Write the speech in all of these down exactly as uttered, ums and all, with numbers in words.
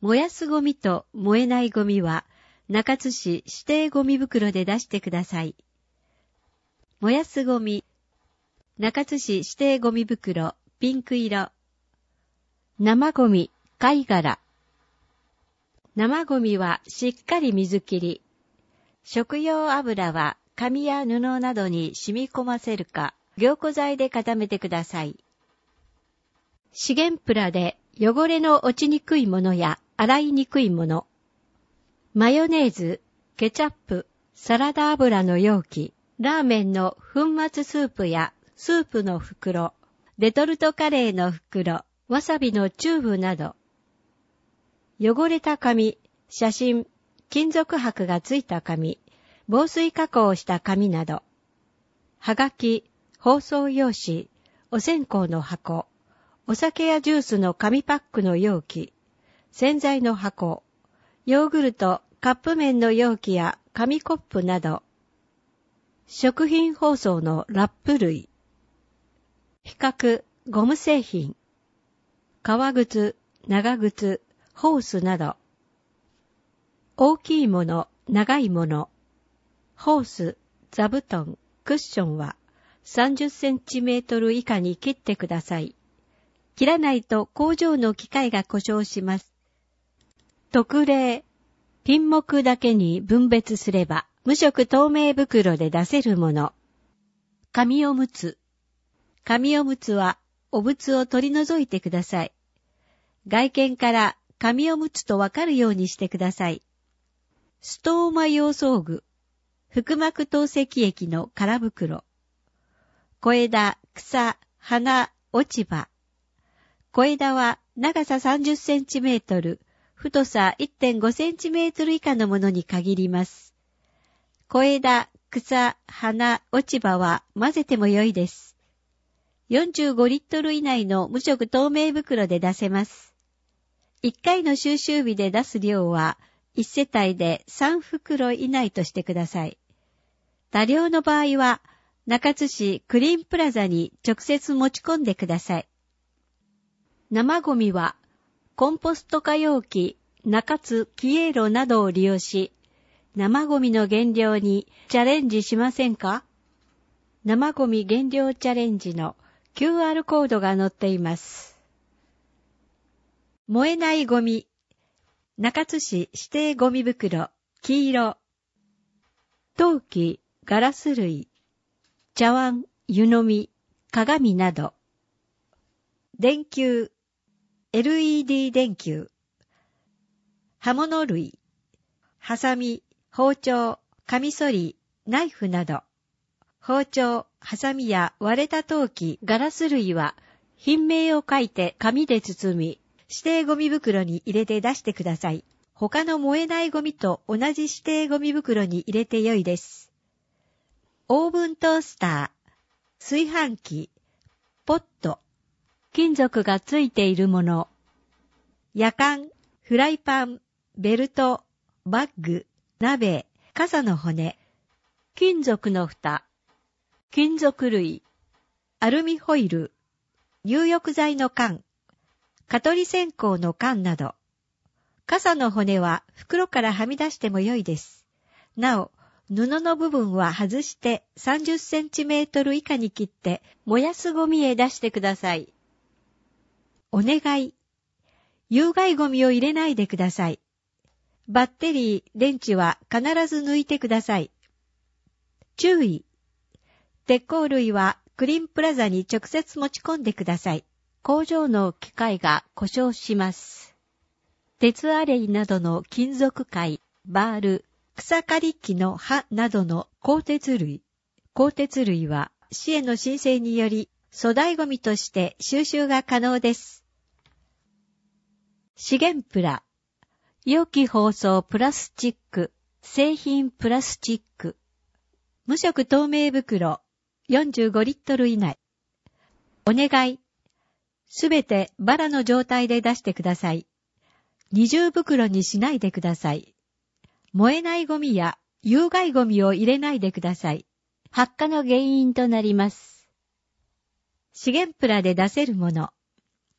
燃やすゴミと燃えないゴミは中津市指定ゴミ袋で出してください。燃やすゴミ、中津市指定ゴミ袋、ピンク色。生ゴミ、貝殻。生ゴミはしっかり水切り。食用油は紙や布などに染み込ませるか、凝固剤で固めてください。資源プラで汚れの落ちにくいものや洗いにくいもの。マヨネーズ、ケチャップ、サラダ油の容器、ラーメンの粉末スープやスープの袋、レトルトカレーの袋、わさびのチューブなど。汚れた紙、写真、金属箔がついた紙、防水加工した紙など。はがき、包装用紙、お線香の箱、お酒やジュースの紙パックの容器、洗剤の箱、ヨーグルト、カップ麺の容器や紙コップなど、食品包装のラップ類、皮革、ゴム製品、革靴、長靴、ホースなど、大きいもの、長いもの、ホース、座布団、クッションはさんじゅっセンチメートル以下に切ってください。切らないと工場の機械が故障します。特例、品目だけに分別すれば無色透明袋で出せるもの。紙おむつ。紙おむつはお物を取り除いてください。外見から紙おむつとわかるようにしてください。ストーマ用装具。腹膜透析液の空袋。小枝、草、花、落ち葉。小枝は長ささんじゅっセンチメートル、太さ いってんごセンチメートル以下のものに限ります。小枝、草、花、落ち葉は混ぜても良いです。よんじゅうごリットル以内の無色透明袋で出せます。いっかいの収集日で出す量はいち世帯でさん袋以内としてください。多量の場合は中津市クリーンプラザに直接持ち込んでください。生ゴミはコンポスト化容器、中津キエロなどを利用し、生ゴミの減量にチャレンジしませんか？生ゴミ減量チャレンジの キューアール コードが載っています。燃えないゴミ、中津市指定ゴミ袋、黄色。陶器、ガラス類、茶碗、湯飲み、鏡など。電球、エルイーディー 電球。刃物類、ハサミ、包丁、カミソリ、ナイフなど。包丁、ハサミや割れた陶器、ガラス類は品名を書いて紙で包み、指定ゴミ袋に入れて出してください。他の燃えないゴミと同じ指定ゴミ袋に入れて良いです。オーブントースター、炊飯器、ポット、金属がついているもの、やかん、フライパン、ベルト、バッグ、鍋、傘の骨、金属の蓋、金属類、アルミホイル、入浴剤の缶、蚊取り線香の缶など。傘の骨は袋からはみ出しても良いです。なお、布の部分は外してさんじゅっセンチメートル以下に切って燃やすゴミへ出してください。お願い。有害ゴミを入れないでください。バッテリー、電池は必ず抜いてください。注意。鉄鋼類はクリーンプラザに直接持ち込んでください。工場の機械が故障します。鉄アレイなどの金属塊、バール、草刈り機の刃などの鋼鉄類。鋼鉄類は市への申請により粗大ゴミとして収集が可能です。資源プラ。容器包装プラスチック、製品プラスチック。無色透明袋、よんじゅうごリットル以内。お願い。すべてバラの状態で出してください。二重袋にしないでください。燃えないゴミや有害ゴミを入れないでください。発火の原因となります。資源プラで出せるもの。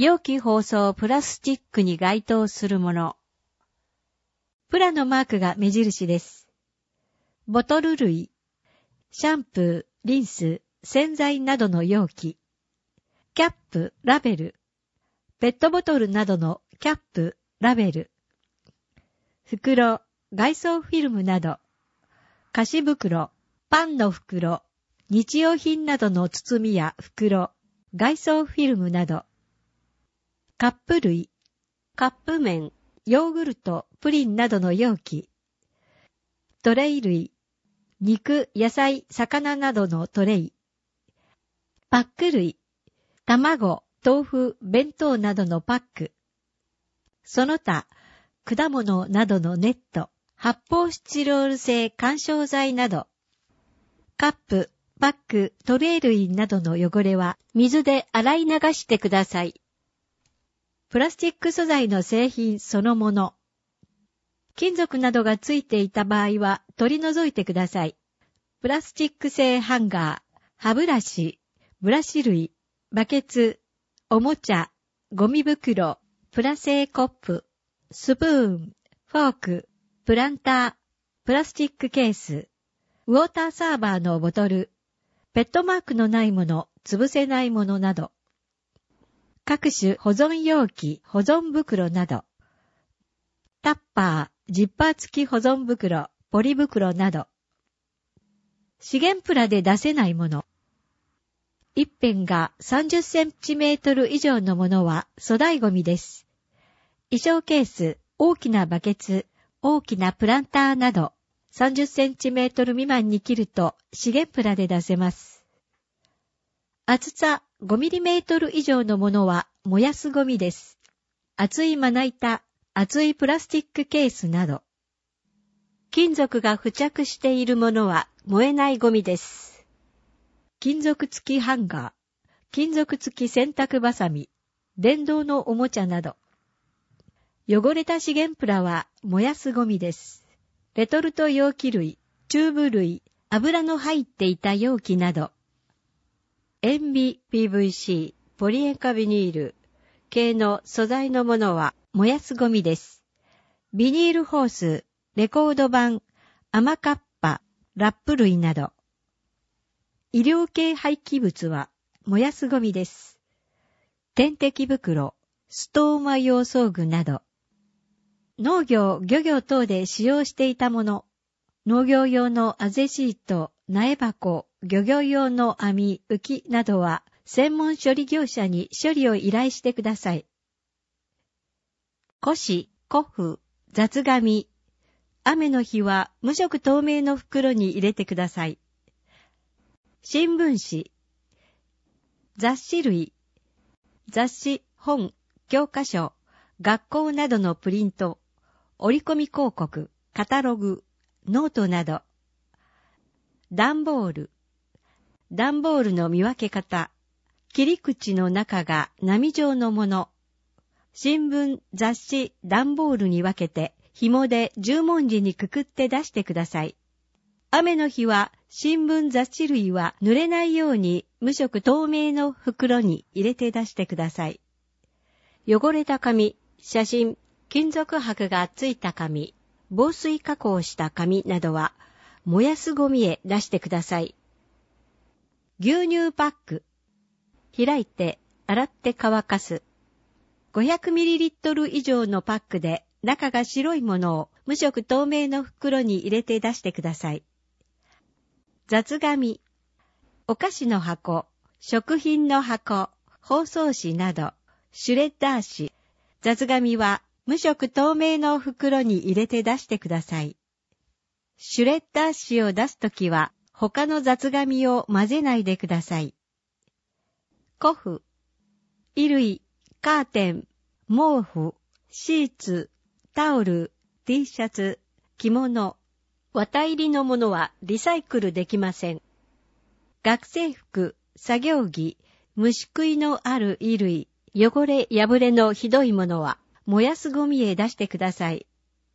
容器包装プラスチックに該当するもの。プラのマークが目印です。ボトル類、シャンプー、リンス、洗剤などの容器。キャップ、ラベル。ペットボトルなどのキャップ、ラベル。袋、外装フィルムなど。菓子袋、パンの袋、日用品などの包みや袋、外装フィルムなど。カップ類、カップ麺、ヨーグルト、プリンなどの容器。トレイ類、肉、野菜、魚などのトレイ。パック類、卵、豆腐、弁当などのパック。その他、果物などのネット、発泡スチロール製緩衝材など。カップ、パック、トレイ類などの汚れは水で洗い流してください。プラスチック素材の製品そのもの。金属などがついていた場合は取り除いてください。プラスチック製ハンガー、歯ブラシ、ブラシ類、バケツ、おもちゃ、ゴミ袋、プラ製コップ、スプーン、フォーク、プランター、プラスチックケース、ウォーターサーバーのボトル、ペットマークのないもの、潰せないものなど。各種保存容器、保存袋など。タッパー、ジッパー付き保存袋、ポリ袋など。資源プラで出せないもの。一辺がさんじゅっセンチメートル以上のものは粗大ゴミです。衣装ケース、大きなバケツ、大きなプランターなど、さんじゅっセンチメートル未満に切ると資源プラで出せます。厚さごミリメートル以上のものは燃やすゴミです。厚いまな板、厚いプラスチックケースなど。金属が付着しているものは燃えないゴミです。金属付きハンガー、金属付き洗濯バサミ、電動のおもちゃなど。汚れた資源プラは燃やすゴミです。レトルト容器類、チューブ類、油の入っていた容器など。塩ビ ピーブイシー、ポリ塩化ビニール系の素材のものは燃やすゴミです。ビニールホース、レコード盤、甘カッパ、ラップ類など。医療系廃棄物は燃やすゴミです。点滴袋、ストーマ用装具など。農業、漁業等で使用していたもの。農業用のあぜシート、苗箱、漁業用の網、浮きなどは専門処理業者に処理を依頼してください。古紙、古布、雑紙。雨の日は無色透明の袋に入れてください。新聞紙。雑誌類。雑誌、本、教科書、学校などのプリント、折り込み広告、カタログ、ノートなど。段ボール。段ボールの見分け方。切り口の中が波状のもの。新聞、雑誌、段ボールに分けて紐で十文字にくくって出してください。雨の日は新聞雑誌類は濡れないように無色透明の袋に入れて出してください。汚れた紙、写真、金属箔がついた紙、防水加工した紙などは燃やすゴミへ出してください。牛乳パック。開いて洗って乾かす。ごひゃくミリリットル 以上のパックで中が白いものを無色透明の袋に入れて出してください。雑紙。お菓子の箱、食品の箱、包装紙など、シュレッダー紙。雑紙は無色透明の袋に入れて出してください。シュレッダー紙を出すときは他の雑紙を混ぜないでください。古布。衣類、カーテン、毛布、シーツ、タオル、T シャツ、着物。綿入りのものはリサイクルできません。学生服、作業着、虫食いのある衣類、汚れ破れのひどいものは燃やすゴミへ出してください。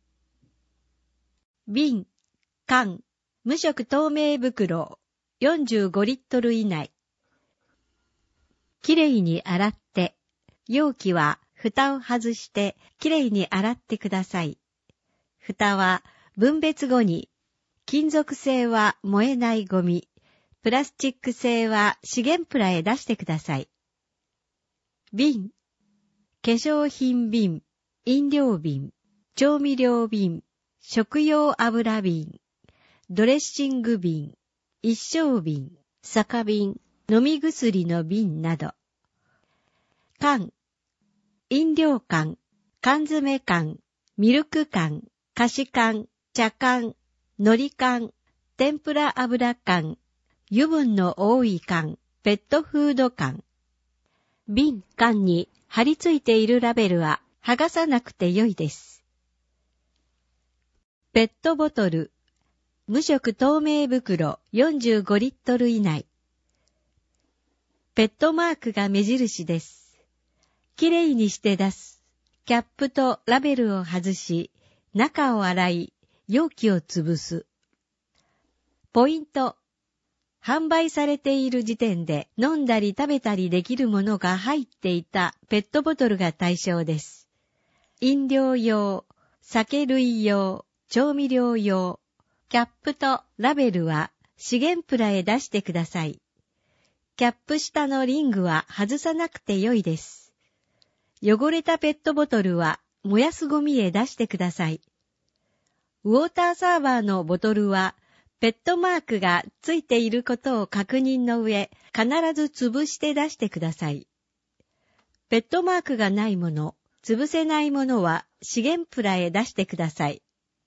瓶、缶、無色透明袋、よんじゅうごリットル以内。きれいに洗って、 容器は蓋を外してきれいに洗ってください。蓋は分別後に、金属製は燃えないゴミ、プラスチック製は資源プラへ出してください。瓶、化粧品瓶、飲料瓶、調味料瓶、食用油瓶、ドレッシング瓶、一升瓶、酒瓶、飲み薬の瓶など。缶、飲料缶、缶詰缶、ミルク缶、菓子缶、茶缶、海苔缶、天ぷら油缶、油分の多い缶、ペットフード缶。瓶、缶に貼り付いているラベルは剥がさなくてよいです。ペットボトル、無色透明袋よんじゅうごリットル以内。ペットマークが目印です。きれいにして出す。キャップとラベルを外し、中を洗い、容器を潰す。ポイント。販売されている時点で飲んだり食べたりできるものが入っていたペットボトルが対象です。飲料用、酒類用、調味料用、キャップとラベルは資源プラへ出してください。キャップ下のリングは外さなくてよいです。汚れたペットボトルは燃やすゴミへ出してください。ウォーターサーバーのボトルはペットマークがついていることを確認の上、必ず潰して出してください。ペットマークがないもの、潰せないものは資源プラへ出してください。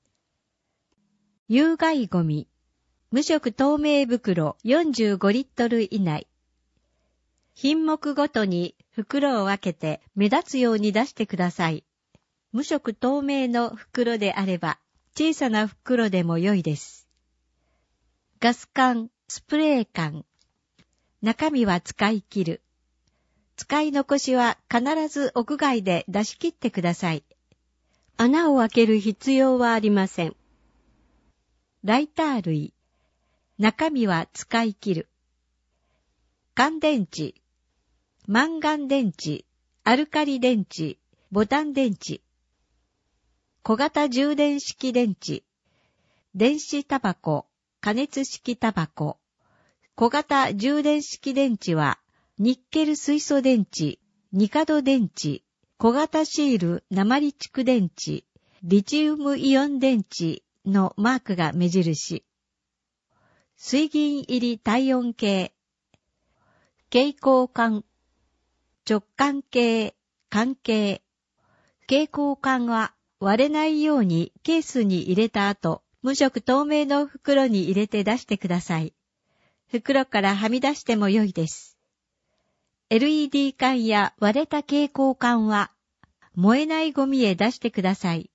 有害ゴミ、無色透明袋よんじゅうごリットル以内。品目ごとに袋を分けて目立つように出してください。無色透明の袋であれば、小さな袋でも良いです。ガス缶、スプレー缶。中身は使い切る。使い残しは必ず屋外で出し切ってください。穴を開ける必要はありません。ライター類。中身は使い切る。乾電池。マンガン電池、アルカリ電池、ボタン電池。小型充電式電池。電子タバコ。加熱式タバコ。小型充電式電池は、ニッケル水素電池、ニカド電池、小型シール鉛蓄電池、リチウムイオン電池のマークが目印。水銀入り体温計。蛍光管。直管計、管計。蛍光管は割れないようにケースに入れた後、無色透明の袋に入れて出してください。袋からはみ出しても良いです。エルイーディー 管や割れた蛍光管は燃えないゴミへ出してください。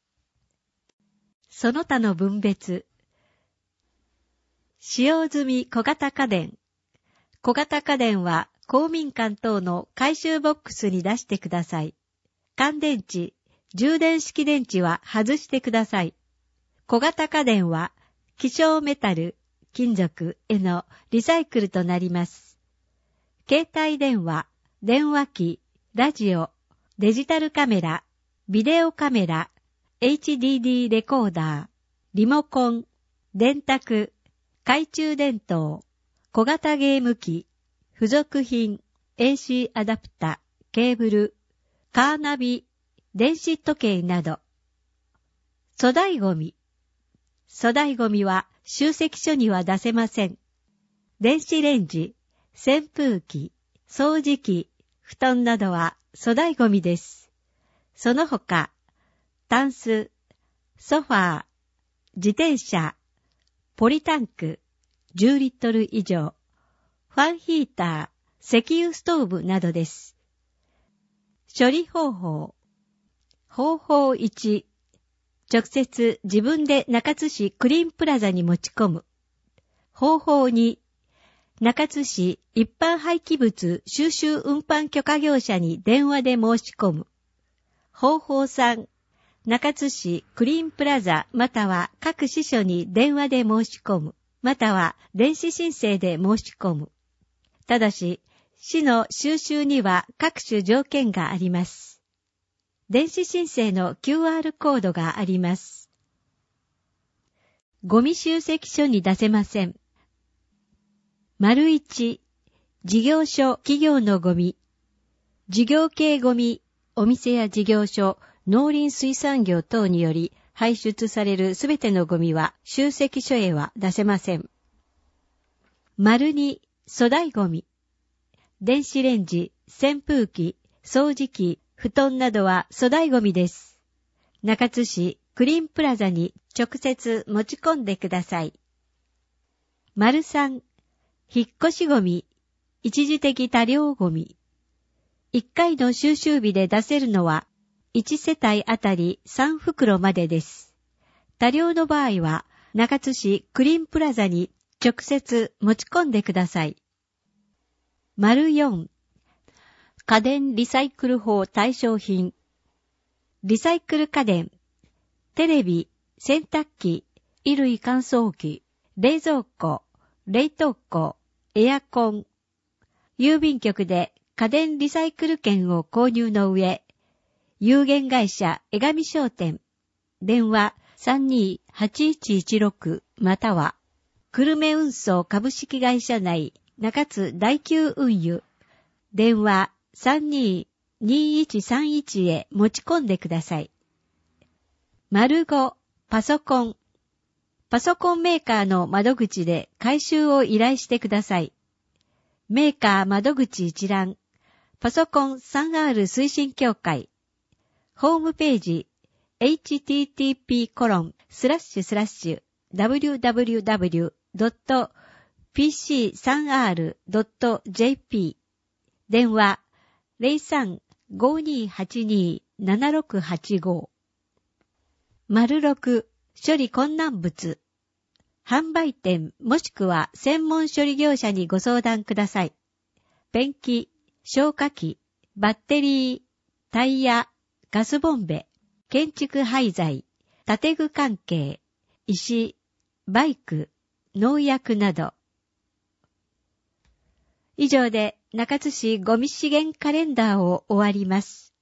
その他の分別。使用済み小型家電。小型家電は公民館等の回収ボックスに出してください。乾電池、充電式電池は外してください。小型家電は希少メタル、金属へのリサイクルとなります。携帯電話、電話機、ラジオ、デジタルカメラ、ビデオカメラ、エイチディーディー レコーダー、リモコン、電卓、懐中電灯、小型ゲーム機、付属品、エーシー アダプタ、ケーブル、カーナビ、電子時計など。粗大ゴミ。粗大ゴミは集積所には出せません。電子レンジ、扇風機、掃除機、布団などは粗大ゴミです。その他、タンス、ソファー、自転車、ポリタンク、じゅうリットル以上、ファンヒーター、石油ストーブなどです。処理方法。方法いち、直接自分で中津市クリーンプラザに持ち込む。方法に、中津市一般廃棄物収集運搬許可業者に電話で申し込む。方法さん、中津市クリーンプラザまたは各支所に電話で申し込む。または電子申請で申し込む。ただし、 市の収集には各種条件があります。電子申請の キューアール コードがあります。ゴミ集積所に出せません。丸一、事業所企業のゴミ。事業系ゴミ、お店や事業所、農林水産業等により排出されるすべてのゴミは集積所へは出せません。丸二、粗大ゴミ。電子レンジ、扇風機、掃除機、布団などは粗大ゴミです。中津市クリーンプラザに直接持ち込んでください。丸三、引っ越しゴミ、一時的多量ゴミ。一回の収集日で出せるのは、一世帯あたり三袋までです。多量の場合は、中津市クリーンプラザに直接持ち込んでください。丸四、家電リサイクル法対象品。リサイクル家電、テレビ、洗濯機、衣類乾燥機、冷蔵庫、冷凍庫、エアコン。郵便局で家電リサイクル券を購入の上、有限会社江上商店、電話 さんにーはちいちいちろく または、久留米運送株式会社内中津大久運輸、電話 さんにーにいちさんいち へ持ち込んでください。丸ご、パソコン。パソコンメーカーの窓口で回収を依頼してください。メーカー窓口一覧、パソコン スリーアール 推進協会、ホームページ、エイチティーティーピーコロンスラッシュスラッシュダブリューダブリューダブリュードットピーシースリーアールドットジェーピー 電話 ゼロさん ごーにーはちにー ななろくはちご 丸ろく、処理困難物。販売店もしくは専門処理業者にご相談ください。ペンキ、消火器、バッテリー、タイヤ、ガスボンベ、建築廃材、建具関係、石、バイク、農薬など。以上で中津市ゴミ資源カレンダーを終わります。